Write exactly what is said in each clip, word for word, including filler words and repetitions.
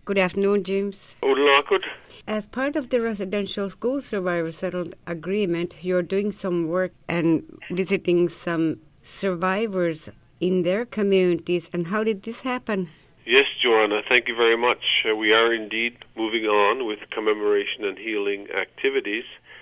Good afternoon, James. Udalakut. As part of the Residential School Survivor Settled Agreement, you're doing some work and visiting some survivors in their communities. And how did this happen? Yes, Joanna, thank you very much. Uh, we are indeed moving on with commemoration and healing activities.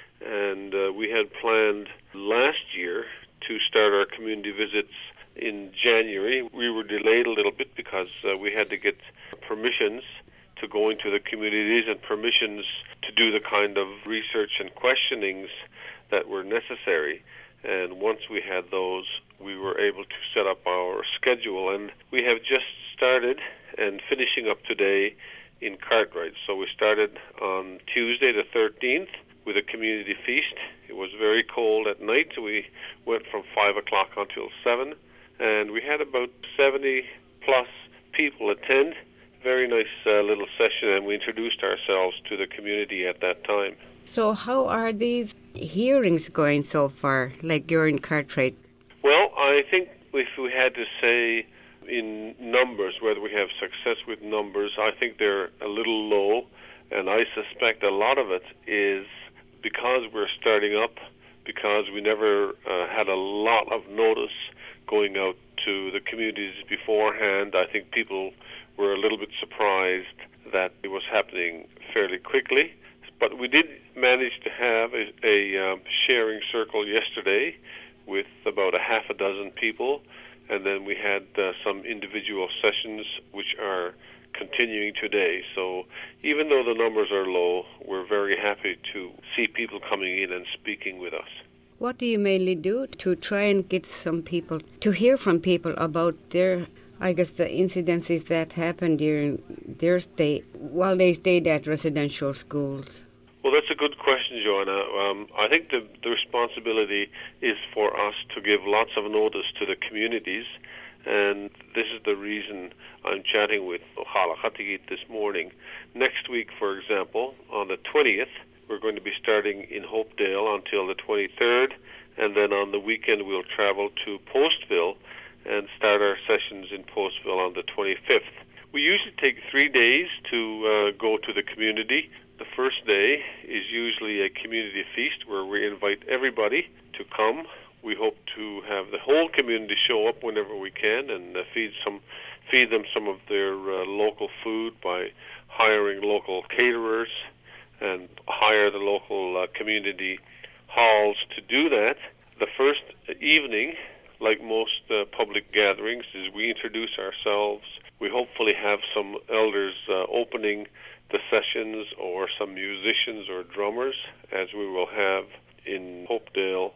And uh, we had planned last year to start our community visits in January. We were delayed a little bit because uh, we had to get permissions to go into the communities and permissions to do the kind of research and questionings that were necessary. And once we had those, we were able to set up our schedule. And we have just started and finishing up today in Cartwright. So we started on Tuesday the thirteenth with a community feast. It was very cold at night, so we went from five o'clock until seven. And we had about seventy plus people attend. Very nice uh, little session, and we introduced ourselves to the community at that time. So how are these hearings going so far, like you're in Cartwright? Well, I think if we had to say in numbers, whether we have success with numbers, I think they're a little low, and I suspect a lot of it is because we're starting up, because we never uh, had a lot of notice going out to the communities beforehand. I think people were a little bit surprised that it was happening fairly quickly. But we did manage to have a, a um, sharing circle yesterday with about a half a dozen people, and then we had uh, some individual sessions which are continuing today. So even though the numbers are low, we're very happy to see people coming in and speaking with us. What do you mainly do to try and get some people, to hear from people about their, I guess, the incidences that happened during their stay, while they stayed at residential schools? Well, that's a good question, Joanna. Um, I think the, the responsibility is for us to give lots of notice to the communities, and this is the reason I'm chatting with Ohala Khatigit this morning. Next week, for example, on the twentieth, we're going to be starting in Hopedale until the twenty-third, and then on the weekend we'll travel to Postville and start our sessions in Postville on the twenty-fifth. We usually take three days to uh, go to the community. The first day is usually a community feast where we invite everybody to come. We hope to have the whole community show up whenever we can and uh, feed some, feed them some of their uh, local food by hiring local caterers and hire the local uh, community halls to do that. The first evening, like most uh, public gatherings, is we introduce ourselves. We hopefully have some elders uh, opening the sessions, or some musicians or drummers, as we will have in Hopedale,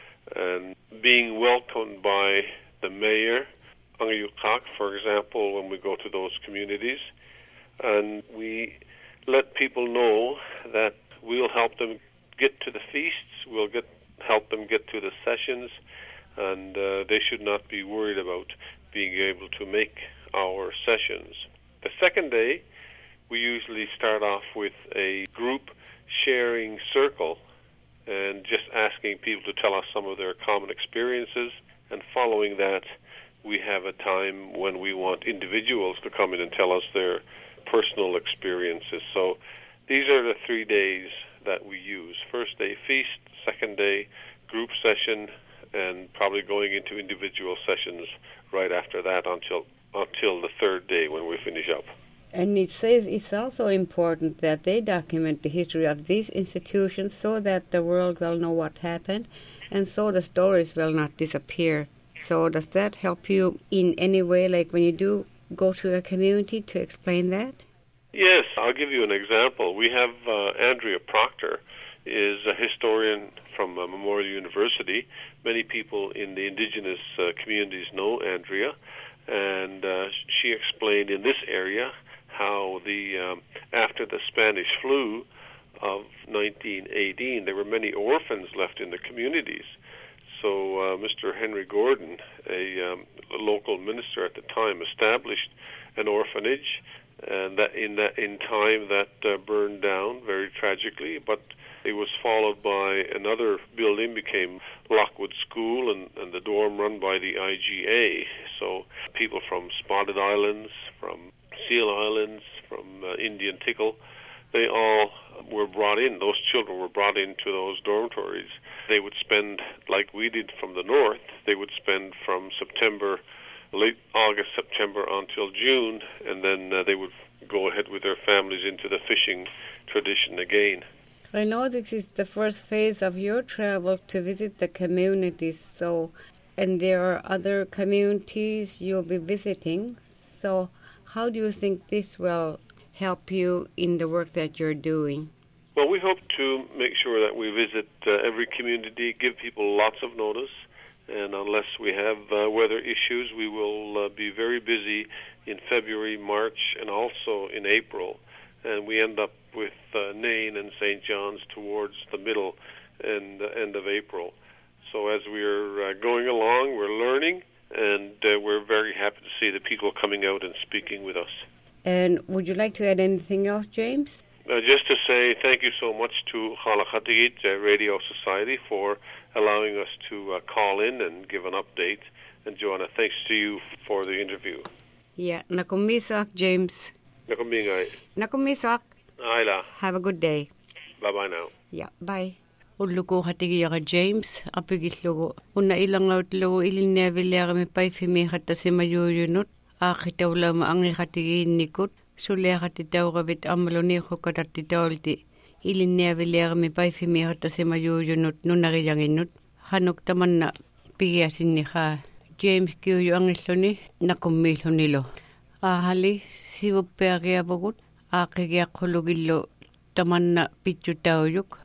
and being welcomed by the mayor, Angayukak, for example, when we go to those communities. And we let people know that we'll help them get to the feasts, we'll get help them get to the sessions, and uh, they should not be worried about being able to make our sessions. The second day, we usually start off with a group sharing circle and just asking people to tell us some of their common experiences, and following that, we have a time when we want individuals to come in and tell us their personal experiences. So these are the three days that we use. First day feast, second day group session, and probably going into individual sessions right after that until until the third day when we finish up. And it says it's also important that they document the history of these institutions so that the world will know what happened, and so the stories will not disappear. So does that help you in any way, like when you do go to a community, to explain that? Yes, I'll give you an example. We have uh, Andrea Proctor, is a historian from uh, Memorial University. Many people in the indigenous uh, communities know Andrea, and uh, she explained in this area how the um, after the Spanish flu of nineteen eighteen, there were many orphans left in the communities. So uh, Mister Henry Gordon, a, um, a local minister at the time, established an orphanage, and that in that in time that uh, burned down very tragically. But it was followed by another building, became Lockwood School, and, and the dorm run by the I G A. So people from Spotted Islands, from Seal Islands, from uh, Indian Tickle, they all were brought in. Those children were brought into those dormitories. They would spend, like we did from the north, they would spend from September, late August, September until June, and then uh, they would go ahead with their families into the fishing tradition again. I know this is the first phase of your travel to visit the communities, so, and there are other communities you'll be visiting. So how do you think this will help you in the work that you're doing? Well, we hope to make sure that we visit uh, every community, give people lots of notice, and unless we have uh, weather issues, we will uh, be very busy in February, March, and also in April. And we end up with uh, Nain and Saint John's towards the middle and uh, end of April. So as we're uh, going along, we're learning, and uh, we're very happy to see the people coming out and speaking with us. And would you like to add anything else, James? Uh, just to say thank you so much to Khalakhatigit uh, Radio Society for allowing us to uh, call in and give an update. And Joanna, thanks to you for the interview. Yeah, nakumisak, James. Nakumingay. Nakumisak. Ayla. Have a good day. Bye-bye now. Yeah, bye. Ulluko hatigiyaka James, apigitlugo. Una ilangaut lugo ilinnevillerami paifimi hatta simayuyunut. Aakitawla maangi hatigiinnikut. Suleaqatitauqavit ammaluniiqukatattitaulti ilinniavileermi paifimiiqatta simayuuyunut nunariyanginnut hanuk tamanna pigiasinniqaa James kiuyu angilluni naqummiillunilo aahali sivuppeaqiapugut aaqigiaqqulugillu tamanna pitchutauyuk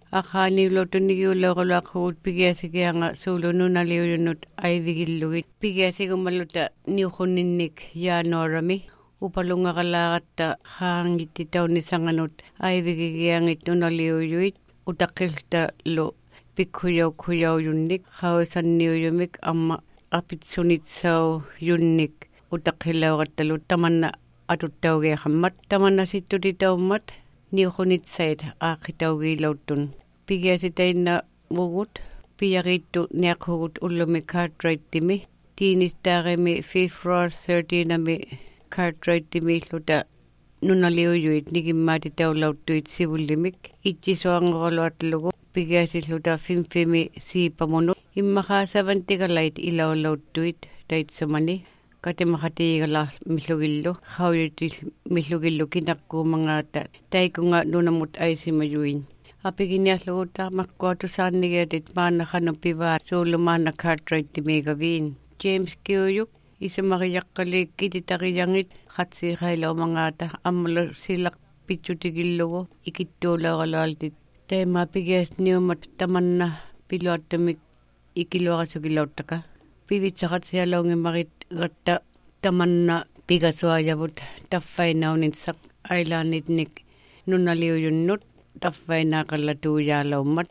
aqaaniulotunigiuleoquluaqqugut pigiasikianga suulununaliuyunut aivigillugit pigiasigumalluta niuqunninnik yaanuarami upalungaqalaaqatta haangittitaunisanganut aivigigiangit nunaliuyuit utaqilta lu pikhuyaukhuyauyunnik hausanniuyumik amma apitsunitsau yunnik utaqilauqattalu tamanna atuttaugiaqammat tamanna sittutitaummat niuqunitsait aaqitaugiilauttun pigiasitainna mugut piyaqittu niaqhugut ullumi Cartwright-timi tiinistaarimi fifth floor thirteen-ami Cartwright-timiilluta nunaliuyuit nikimmaatitaulauttuit sivullimik itchisoanngorluatlugu pigiasilluta fimfimi siipamunu immaqa seventy-galait ilaulauttuit taitsamani katimaqatiigala millugillu qauyutil millugillu kinaqkuumangaata taikunga nunamut aisimayuin apiginiallugu taamaqkuatusaannigeetit maannaqanu pivaat suulumaanna Cartwright-timigaviin James Kiuyuk isamaqiyaqqalik kititaqiyangit qatsiiqailuumangaata ammalu silaq pitchutigillugu ikittuulaqalualtit taima pigiasniumat tamanna piluattamik ikiluaqasukilauttaka pivitsaqatsialungimarit gatta tamanna pigasuajavut taffainaunitsaq ailaanitnik nunaliuyunnut taffainaaqallatuujaalaummat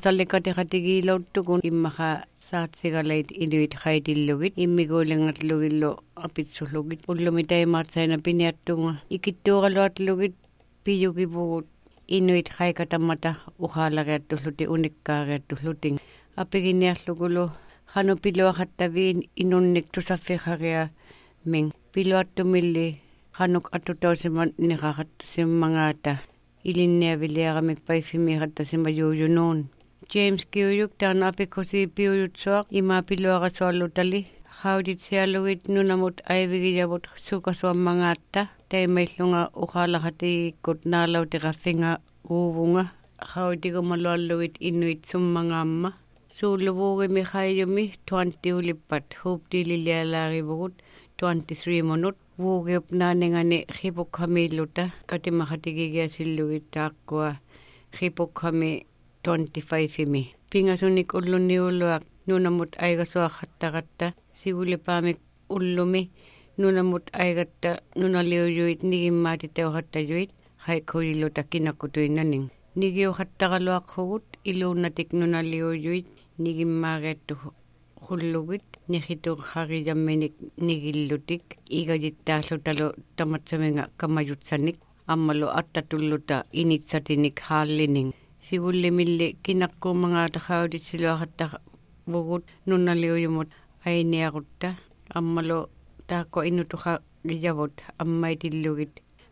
ippasallikatiqatigiilauttukun immaqa saatsigalait inuit qaitillugit immiguulingatlugillu apitsullugit ullumitaimaatsayna piniattunga ikittuuqaluatlugit piyukipugut inuit qaikatamata uqaalaqiattulluti unikkaaqiattullutin apiginiarlugulu qanu piluaqattaviin inunnik tusaffiqaria min piluattumilli qanuk atutausiman niqaqat simmangaata ilinniaviliaramik paifimiqatta simayuuyunuun James Kiuyuk taana apikosi piuyutsuaq ima piluaqasuallutali qauditsialugit nunamut aivigiyavut sukasuammangaatta taimaillunga uqaalaqatigikkut naalautiqaffinga uuvunga qautigumaluallugit inuit summangaamma suuluvuugimi qaiyumi twenty ulippat huuptiililialaarivugut twenty-three munut vuugiup naaningani qipuqqamiilluta katimaqatigigiasillugit taaqqua qipuqqami twenty-five imi pingasunik ulluniuluaq nunamut aigasuaqattaqatta sigulipaamik ullumi nunamut aigatta nunaliuyuit nigimmaatitauqattayuit qaikhuilluta kinakkutuinnaning nigiuqattaqaluaqqugut iluunnatik nunaliuyuit nigimmaaqiattu qullugit nixituqaqiyamminik nigillutik igajittaallu tamatsaminga kamayutsanik ammalu attatulluta initsatinik haallining sivullimilli kinaqquumangaata qauditsilluaqattavugut nunaliuyumut ainiaqutta ammalu taaqko inutuqa giyavut ammaitillugit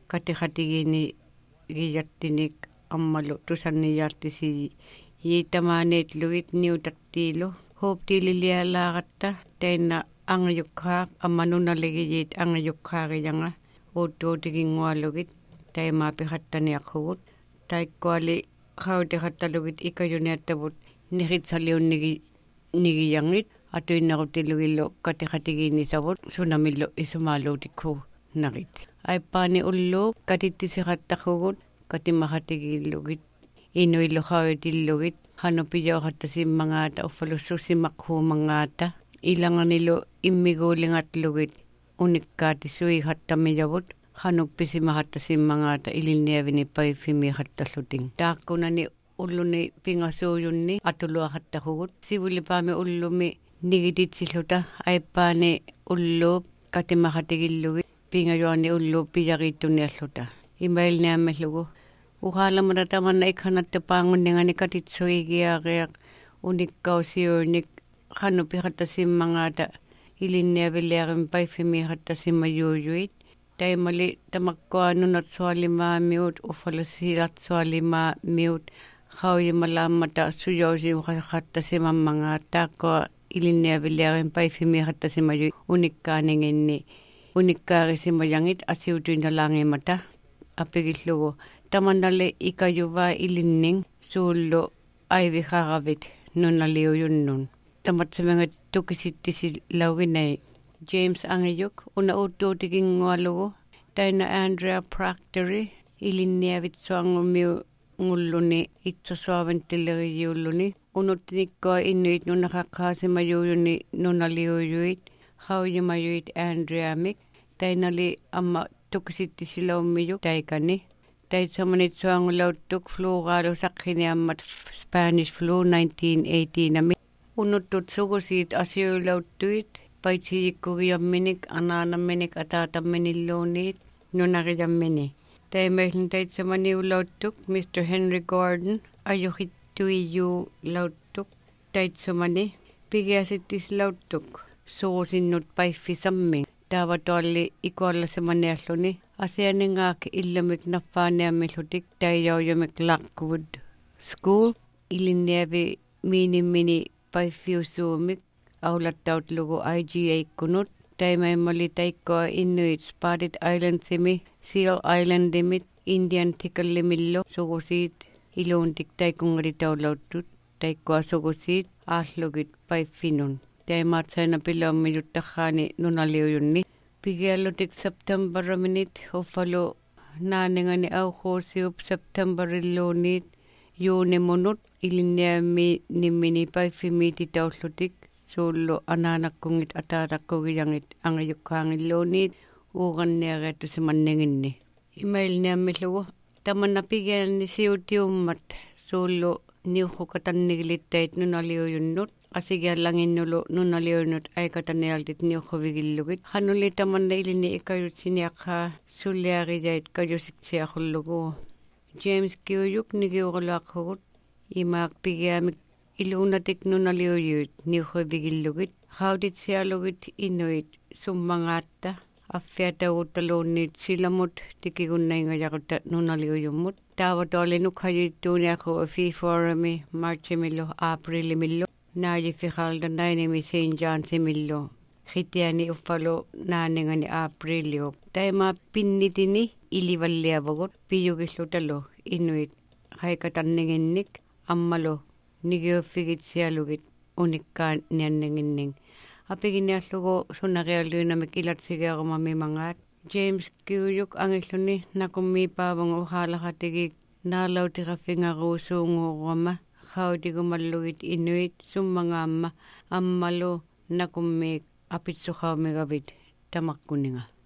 katihatigini giyattinik ammalu tusanniyartisi yiitamaanit lugit niutattiilu huuptiililialaaqatta tainna angayukkaaq ammanunaligiyit angayukkaaqiyanga uuttuutigingualugit taimaapihattaniaqhugut taikkuali qautihattalugit ikayuniattavut niritsaliunnigi nigiyangit atuinnerutiluillu katihatiginiisavut sunamillu isumaaluutikku narit aippaani ullu katittisiqattaqugut katimahatigillugit inuilluqautillugit hanupijoqattasimmangaata uffalussusimaqhuumangaata ilanganilu immiguulingatlugit unikkaatisuihattamijavut hanuppisimahattasimmangaata ilinniavini paifimiihattalluting taakkunani ulluni pingasuujunni atuluaqattaqugut sivulipaami ullumi nigititsilluta aippaani ulluup katimahatigillugit pingajuani ulluup pijariittunialluta imailniammallugu uqaalamata tamanna ikanattapaangunningani katitsuigiaqiaq unikkausiuunik hanupihattasimmangaata ilinniaviliaqim paifimiihattasimmajuujuit taimali tamakkuanunat sualimaamiut uffalusilat sualimaamiut qaujimalaamata sujausiuqaqqattasimammangaat taakkua ilinniaviliaqim paifimiihattasimaju unikkaaninginni unikkaarissimajangit asiutuinalaangimata apigillugu tamannale ikajuvaa ilinning suullu aiviqaravit nunaliujunnun tamatsamangat tukisittisilauginayi James Angayuk una uuttuutigingualugu taina Andrea Proctori ilinniavitsuangumiu ngulluni itsasuavantillerijuulluni unuttinikkoa innuit nunaqaqqaasimajuujuni nunaliujuit qaujimajuit Andreamik tainali amma tukisittisilaummijuk taikani taitsamanitsuangulauttuk fluuraalu saqqiniammat Spanish flu nineteen eighteen ami unuttut sugusiit asiulauttuit paitsijikkugiamminik anaanamminik ataatamminilluuniit nunarijammini taimailun taitsamaniulauttuk Mister Henry Gordon ajuhittuijuu lauttuk taitsumani pigiasittislauttuk sugusinnut paiffisammi taavatualli ikuallasamanialluni asianingaak illamik naffaaniammillutik taijaujamik Lockwood School ilinniavi miinimmini paiffiusuumik aulattautlugu I G A kunut taimaimali taikkoa Inuit Spotted Islandsimi Seal Islandimit Indian tikallimillu sugusiit iluuntik taikungaritaulauttut taikkoa sugusiit aallugit paiffinun taimaatsaina pilaummilluttaqqaani nunaliujunni pigiallutik Septemberaminit uffalu naaningani auquusiup Septemberilluuniit juunimunut ilinniammi nimmini paiffimiititaullutik suullu anaanakkungit ataataqqugiyangit angayukkaangilluuniit uuqanniareettusimanninginni imailniammillugu tamanna pigialni siutiummat suullu niuqqukatannigilittait nunaliujunnut asigiallanginnulu nunaliujunnut aikatanialtit niuqquvigillugit hanuli tamanna ilini ikajutsiniaqqaa sulliarijait kajusiksiaqullugu James Kiuyuk nigiuqulaaqqugut imaaq pigiamik iluunatik nunaliujut niuqquvigillugit qautitsialugit inuit summangaatta affiataguuttaluunniit silamut tikigunnaingajaqutta nunaliujummut taavatualinuk hajittuuniaqu fiforami marchimillu aprillimillu naajifiqaldandainimi Saint Johnsimillu khitiani uffalu naaningani aprilliup taima pinnitini ilivalliavagut piyugillutalu inuit qaikatanninginnik ammalu nigiuffigitsialugit unikkaan nianninginning apiginiallugu sunarialluinamik ilatsigiaqumamimangaat James Kiuyuk angilluni nakummiipaavungu uqaalaqatigik naalautiqaffingaruusuunguuruama qautigummallugit inuit summangaamma ammalu nakummiik apitsuqaumigavit tamakkuninga